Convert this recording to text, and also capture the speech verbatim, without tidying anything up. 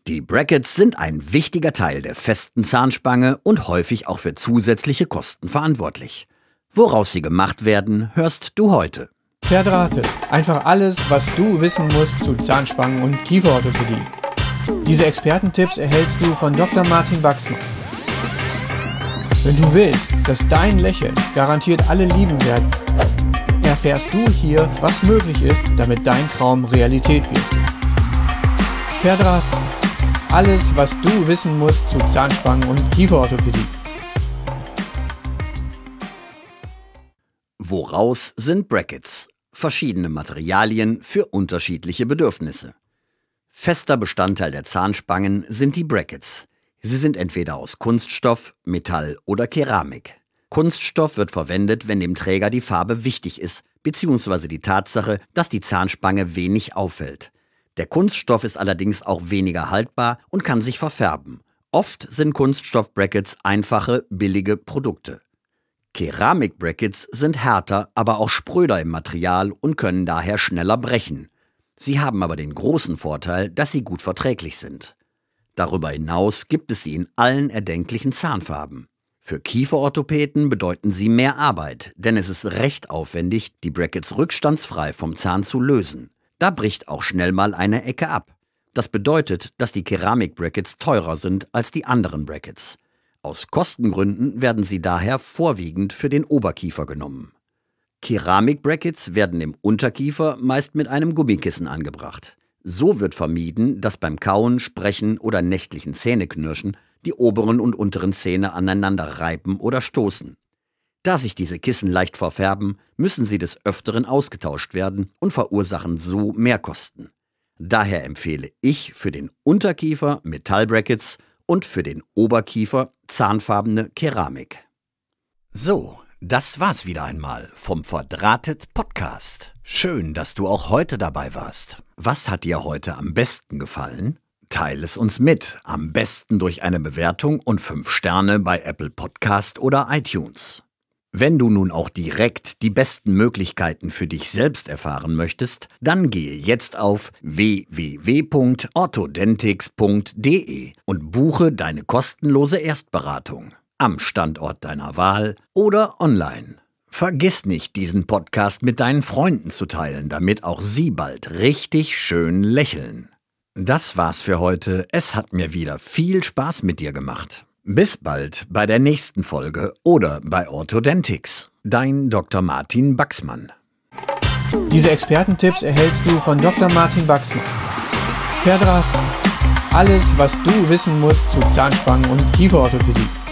Die Brackets sind ein wichtiger Teil der festen Zahnspange und häufig auch für zusätzliche Kosten verantwortlich. Woraus sie gemacht werden, hörst du heute. Verdrahtet. Einfach alles, was du wissen musst zu Zahnspangen und Kieferorthopädie. Diese Expertentipps erhältst du von Doktor Martin Wachsmann. Wenn du willst, dass dein Lächeln garantiert alle lieben werden, erfährst du hier, was möglich ist, damit dein Traum Realität wird. Verdrahtet. Alles, was du wissen musst zu Zahnspangen und Kieferorthopädie. Woraus sind Brackets? Verschiedene Materialien für unterschiedliche Bedürfnisse. Fester Bestandteil der Zahnspangen sind die Brackets. Sie sind entweder aus Kunststoff, Metall oder Keramik. Kunststoff wird verwendet, wenn dem Träger die Farbe wichtig ist, beziehungsweise die Tatsache, dass die Zahnspange wenig auffällt. Der Kunststoff ist allerdings auch weniger haltbar und kann sich verfärben. Oft sind Kunststoff-Brackets einfache, billige Produkte. Keramik-Brackets sind härter, aber auch spröder im Material und können daher schneller brechen. Sie haben aber den großen Vorteil, dass sie gut verträglich sind. Darüber hinaus gibt es sie in allen erdenklichen Zahnfarben. Für Kieferorthopäden bedeuten sie mehr Arbeit, denn es ist recht aufwendig, die Brackets rückstandsfrei vom Zahn zu lösen. Da bricht auch schnell mal eine Ecke ab. Das bedeutet, dass die Keramik-Brackets teurer sind als die anderen Brackets. Aus Kostengründen werden sie daher vorwiegend für den Oberkiefer genommen. Keramik-Brackets werden im Unterkiefer meist mit einem Gummikissen angebracht. So wird vermieden, dass beim Kauen, Sprechen oder nächtlichen Zähneknirschen die oberen und unteren Zähne aneinander reiben oder stoßen. Da sich diese Kissen leicht verfärben, müssen sie des Öfteren ausgetauscht werden und verursachen so Mehrkosten. Daher empfehle ich für den Unterkiefer Metallbrackets und für den Oberkiefer zahnfarbene Keramik. So, das war's wieder einmal vom Verdrahtet Podcast. Schön, dass du auch heute dabei warst. Was hat dir heute am besten gefallen? Teile es uns mit, am besten durch eine Bewertung und fünf Sterne bei Apple Podcast oder iTunes. Wenn du nun auch direkt die besten Möglichkeiten für dich selbst erfahren möchtest, dann gehe jetzt auf w w w punkt orthodentix punkt d e und buche deine kostenlose Erstberatung am Standort deiner Wahl oder online. Vergiss nicht, diesen Podcast mit deinen Freunden zu teilen, damit auch sie bald richtig schön lächeln. Das war's für heute. Es hat mir wieder viel Spaß mit dir gemacht. Bis bald bei der nächsten Folge oder bei Orthodentix. Dein Doktor Martin Wachsmann. Diese Expertentipps erhältst du von Doktor Martin Wachsmann. Verdrahtet. Alles, was du wissen musst zu Zahnspangen und Kieferorthopädie.